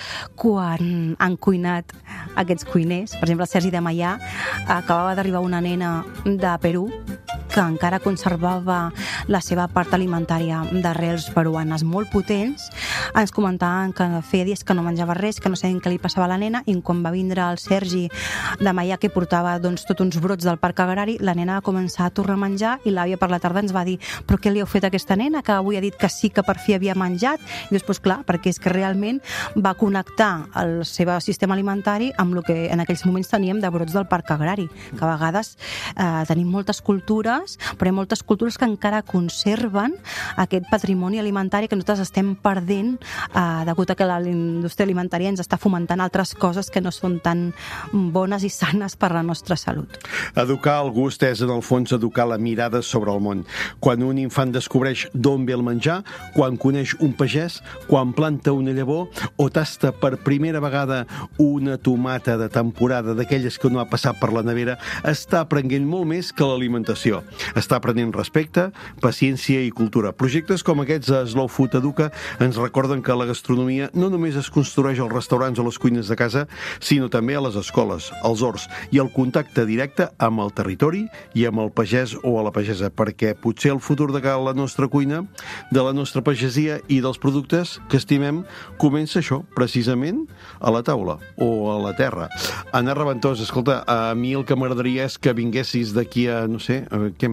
quan han cuinat aquests cuiners, per exemple, el Sergi de Maià, acabava d'arribar una nena de Perú que encara conservava la seva part alimentària d'arrels peruanes molt potents. Ens comentaven que feia dies que no menjava res, que no sabien què li passava a la nena, i quan va vindre el Sergi de Maià, que portava doncs, tots uns brots del parc agrari, la nena va començar a tornar a menjar, i l'àvia per la tarda ens va dir: però què li heu fet a aquesta nena, que avui ha dit que sí, que per fi havia menjat? I després, clar, perquè és que realment va connectar el seu sistema alimentari amb el que en aquells moments teníem de brots del parc agrari, que a vegades tenim moltes cultures, però hi ha moltes cultures que encara conserven aquest patrimoni alimentari que nosaltres estem perdent degut a que la indústria alimentària ens està fomentant altres coses que no són tan bones i sanes per a la nostra salut. Educar el gust és, en el fons, educar la mirada sobre el món. Quan un infant descobreix d'on ve el menjar, quan coneix un pagès, quan planta una llavor o tasta per primera vegada una tomata de temporada d'aquelles que no ha passat per la nevera, està aprenent molt més que l'alimentació. Està aprenent respecte, paciència i cultura. Projectes com aquests a Slow Food Educa ens recorden que la gastronomia no només es construeix als restaurants o les cuines de casa, sinó també a les escoles, als horts i el contacte directe amb el territori i amb el pagès o a la pagesa, perquè potser el futur de la nostra cuina, de la nostra pagesia i dels productes que estimem comença això, precisament a la taula o a la terra. Anna Raventós, escolta, a mi el que m'agradaria és que vinguessis d'aquí a, no sé,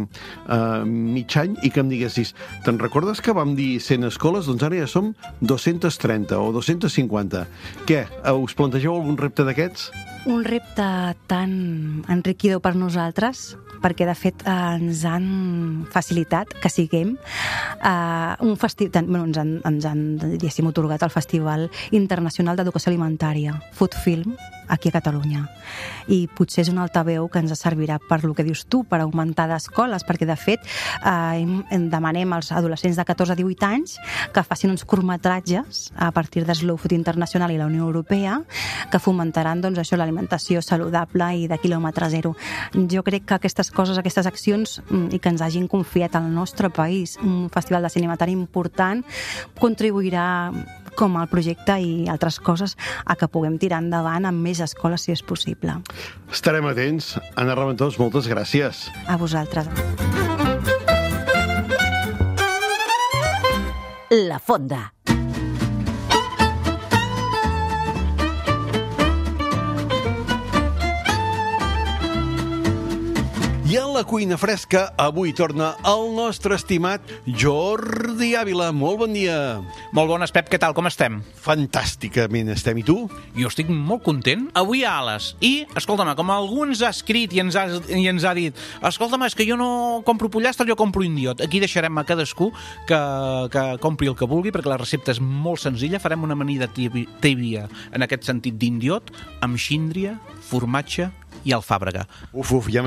mig any i que em diguessis: te'n recordes que vam dir 100 escoles? Doncs ara ja som 230 o 250. Què? Us plantegeu algun repte d'aquests? Un repte tan enriquidor per nosaltres, perquè de fet ens han facilitat que siguem un festival, ens han diguéssim otorgat el Festival Internacional d'Educació Alimentària, Food Film, aquí a Catalunya. I potser és un altaveu que ens servirà per lo que dius tu, per augmentar d'escoles, perquè de fet demanem als adolescents de 14 a 18 anys que facin uns curtmetratges a partir de Slow Food Internacional i la Unió Europea que fomentaran doncs, això, l'alimentació saludable i de quilòmetre zero. Jo crec que aquestes coses, aquestes accions, i que ens hagin confiat al nostre país un festival de cinema tan important, contribuirà com el projecte i altres coses a que puguem tirar endavant amb més escoles si és possible. Estarem atents. Anna Raventós, moltes gràcies. A vosaltres. La Fonda. I a la cuina fresca avui torna el nostre estimat Jordi Ávila. Molt bon dia. Molt bones, Pep, què tal, com estem? Fantàsticament estem, i tu? Jo estic molt content. Avui a Ales. I, escolta'm, com algú ens ha escrit i ens ha dit escolta'm, és que jo no compro pollastre, jo compro indiot. Aquí deixarem a cadascú que compri el que vulgui, perquè la recepta és molt senzilla. Farem una amanida tèbia en aquest sentit d'indiot, amb xíndria, formatge i alfàbrega. Ja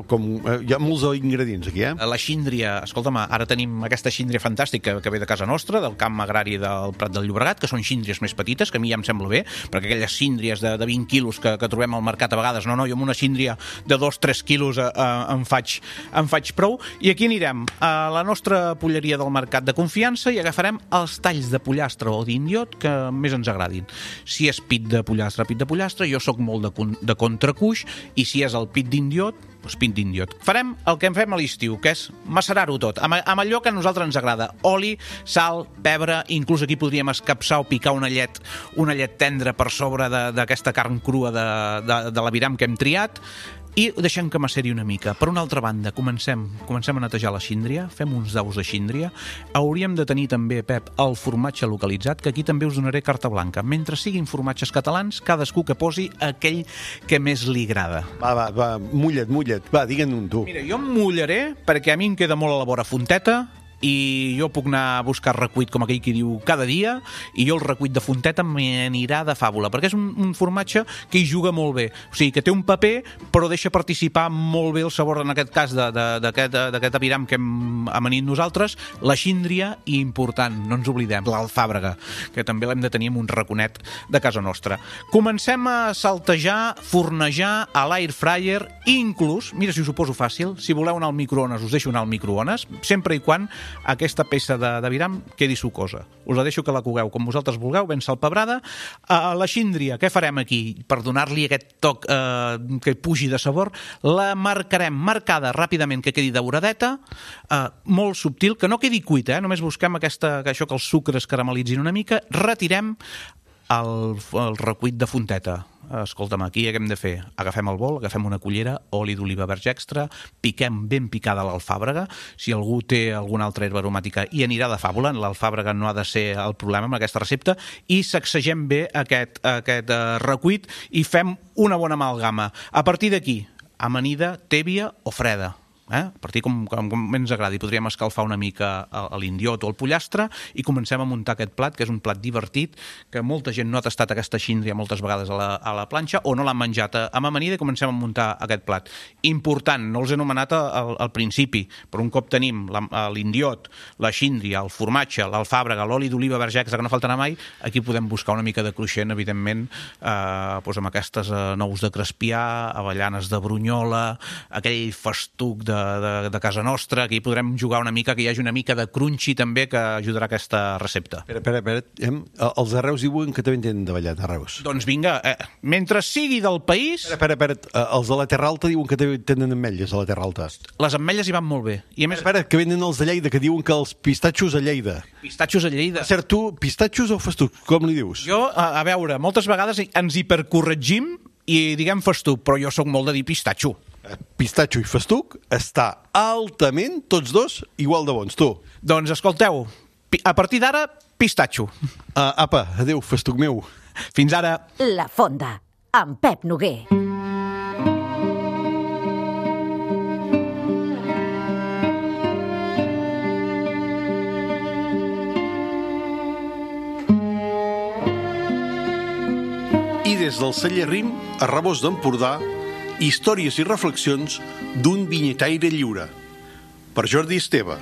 hi ha molts ingredients aquí, La xíndria, escolta'm, ara tenim aquesta xíndria fantàstica que ve de casa nostra, del camp agrari del Prat del Llobregat, que són xíndries més petites, que a mi ja em sembla bé, perquè aquelles xíndries de 20 quilos que trobem al mercat a vegades, no, jo amb una xíndria de 2-3 quilos em faig prou. I aquí anirem a la nostra polleria del mercat de confiança i agafarem els talls de pollastre o d'indiot que més ens agradin. Si és pit de pollastre, jo sóc molt de contracuix, i si és el pit d'indiot, doncs pit d'indiot. Farem el que en fem a l'estiu, que és macerar-ho tot, amb allò que a nosaltres ens agrada. Oli, sal, pebre, inclús aquí podríem escapçar o picar una llet tendra per sobre d'aquesta carn crua de l'aviram que hem triat, i ho deixem que maceri una mica. Per una altra banda, comencem a netejar la xíndria, fem uns daus de xíndria. Hauríem de tenir també, Pep, el formatge localitzat, que aquí també us donaré carta blanca. Mentre siguin formatges catalans, cadascú que posi aquell que més li agrada. Va, mulla't. Va, digue'n un, tu. Mira, jo em mullaré perquè a mi em queda molt a la vora Fonteta, i jo puc anar a buscar recuit, com aquell que diu, cada dia, i jo el recuit de Fonteta m'anirà de fàbula, perquè és un formatge que hi juga molt bé. O sigui, que té un paper, però deixa participar molt bé el sabor, en aquest cas, d'aquest aviram que hem amanit nosaltres, la xíndria, i important, no ens oblidem, l'alfàbrega, que també l'hem de tenir en un raconet de casa nostra. Comencem a saltejar, fornejar a l'air fryer, inclús, mira si us ho poso fàcil, si voleu anar al microones, us deixo anar al microones, sempre i quan aquesta peça d'aviram quedi sucosa. Us la deixo que la cogueu com vosaltres vulgueu, ben salpebrada. La xíndria, què farem aquí? Per donar-li aquest toc que pugi de sabor, la marcarem marcada ràpidament, que quedi dauradeta, molt subtil, que no quedi cuita, només busquem això que els sucres caramelitzin una mica, retirem el recuit de Fonteta. Escolta'm, aquí què hem de fer? Agafem el bol, agafem una cullera, oli d'oliva verge extra, piquem ben picada l'alfàbrega. Si algú té alguna altra herba aromàtica, hi anirà de fàbula, l'alfàbrega no ha de ser el problema amb aquesta recepta, i sacsegem bé aquest recuit i fem una bona amalgama. A partir d'aquí, amanida tèbia o freda. A partir com ens agradi, podríem escalfar una mica l'indiot o el pollastre i comencem a muntar aquest plat, que és un plat divertit, que molta gent no ha tastat aquesta xíndria moltes vegades a la planxa o no l'han menjat amb amanida, i comencem a muntar aquest plat. Important, no els he anomenat al principi, però un cop tenim l'indiot, la xíndria, el formatge, l'alfàbrega, l'oli d'oliva verge extra, que no faltarà mai, aquí podem buscar una mica de cruixent, evidentment, amb aquestes nous de crespià, avellanes de brunyola, aquell festuc de casa nostra. Aquí podrem jugar una mica, que hi hagi una mica de crunchy també, que ajudarà aquesta recepta. Espera, els de Reus diuen que també en tenen davallat, a Reus. Doncs vinga, mentre sigui del país... Espera, els de la Terra Alta diuen que també tenen ametlles a la Terra Alta. Les ametlles hi van molt bé. I a més... Espera, que venen els de Lleida, que diuen que els pistatxos a Lleida. Pistatxos a Lleida. Cert, tu, pistatxos o festuc, com li dius? Jo, a veure, moltes vegades ens hipercorregim i diguem festuc, però jo sóc molt de dir pistatxo. Pistatxo i festuc està altament, tots dos, igual de bons, tu. Doncs escolteu, a partir d'ara, pistatxo. Apa, adéu, festuc meu. Fins ara. La Fonda, amb Pep Noguer. I des del celler Rim, a Rabós d'Empordà, històries i reflexions d'un vinyetaire lliure. Per Jordi Esteve.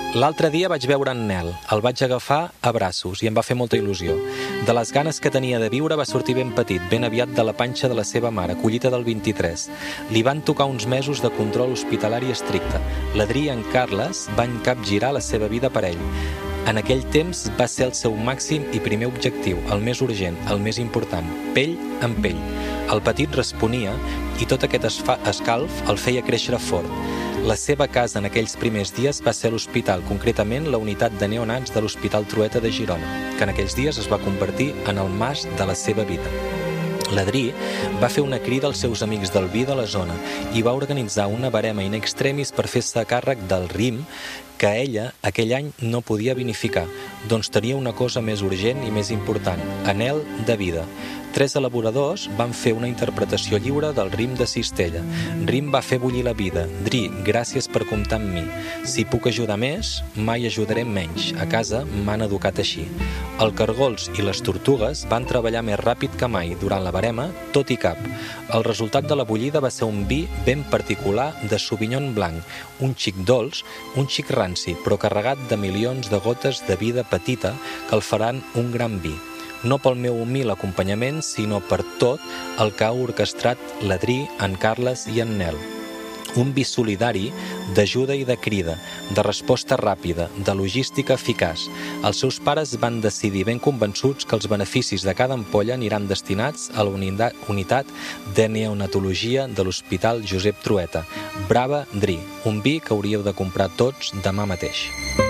L'altre dia vaig veure en Nel, el vaig agafar a braços i em va fer molta il·lusió. De les ganes que tenia de viure va sortir ben petit, ben aviat de la panxa de la seva mare, collita del 23. Li van tocar uns mesos de control hospitalari estricte. L'Adri i en Carles van capgirar la seva vida per ell. En aquell temps va ser el seu màxim i primer objectiu, el més urgent, el més important, pell amb pell. El petit responia i tot aquest escalf el feia créixer fort. La seva casa en aquells primers dies va ser l'hospital, concretament la unitat de neonats de l'Hospital Trueta de Girona, que en aquells dies es va convertir en el mas de la seva vida. L'Adri va fer una crida als seus amics del vi de la zona i va organitzar una barema in extremis per fer-se càrrec del RIM que ella aquell any no podia vinificar, doncs tenia una cosa més urgent i més important, anhel de vida. 3 elaboradors van fer una interpretació lliure del RIM de Cistella. RIM va fer bullir la vida. Dri, gràcies per comptar amb mi. Si puc ajudar més, mai ajudaré menys. A casa m'han educat així. El Cargols i les Tortugues van treballar més ràpid que mai durant la barema, tot i cap. El resultat de la bullida va ser un vi ben particular de Sauvignon blanc, un xic dolç, un xic ranci, però carregat de milions de gotes de vida petita que el faran un gran vi. No pel meu humil acompanyament, sinó per tot el que ha orquestrat l'Adri, en Carles i en Nel. Un vi solidari d'ajuda i de crida, de resposta ràpida, de logística eficaç. Els seus pares van decidir ben convençuts que els beneficis de cada ampolla aniran destinats a la unitat de neonatologia de l'Hospital Josep Trueta. Brava, Dri, un vi que hauríeu de comprar tots demà mateix.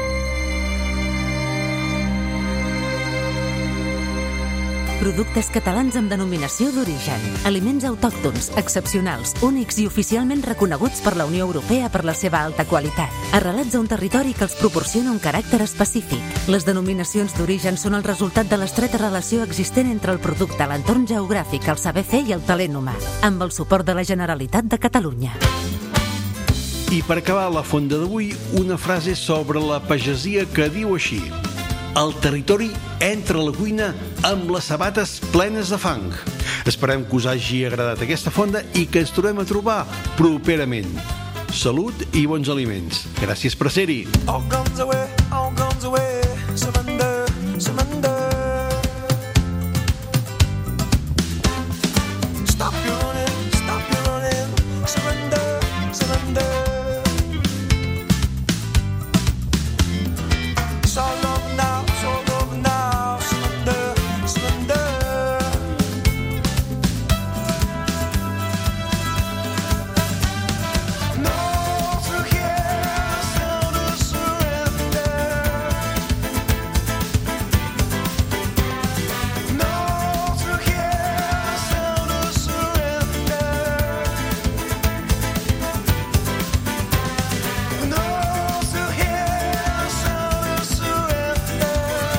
Productes catalans amb denominació d'origen. Aliments autòctons, excepcionals, únics i oficialment reconeguts per la Unió Europea per la seva alta qualitat. Arrelats a un territori que els proporciona un caràcter específic. Les denominacions d'origen són el resultat de l'estreta relació existent entre el producte, l'entorn geogràfic, el saber fer i el talent humà, amb el suport de la Generalitat de Catalunya. I per acabar la fonda d'avui, una frase sobre la pagesia que diu així: el territori entra a la cuina amb les sabates plenes de fang. Esperem que us hagi agradat aquesta fonda i que ens tornem a trobar properament. Salut i bons aliments. Gràcies per ser-hi. All guns away, surrender, surrender. Stop your running, surrender, surrender. It's all over now, surrender, surrender. No, through here, sound of surrender. No, through here, sound of surrender. No, through here, sound of surrender.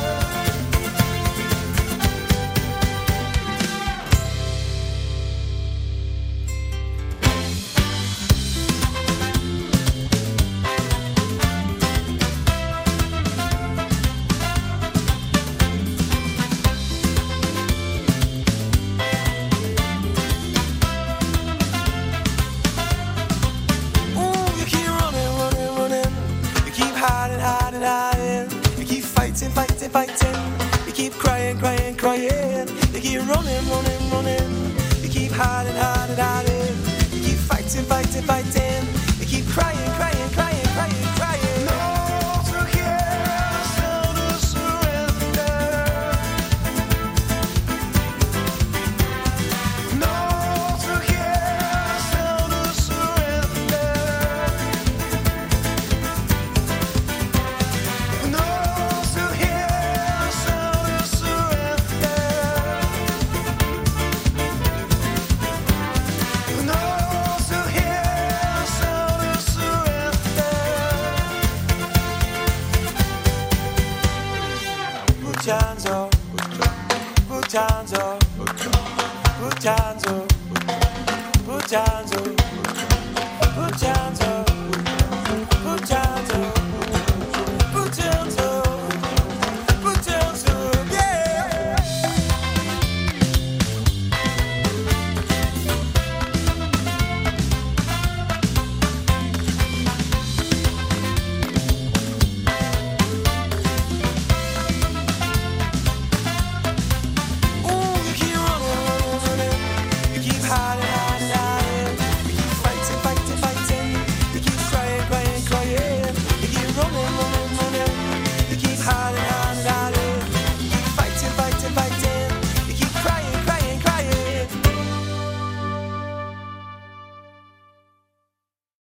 Ooh, you keep running. You keep hiding. You keep fighting. You keep crying. You keep running. You keep hiding. You keep fighting. You keep crying. No, through here, sound of surrender. No, through here, sound of surrender. No, through here, sound of surrender. No, through here, sound of surrender. Put your hands up, put your hands up, put your hands up, put your hands up, put your hands up.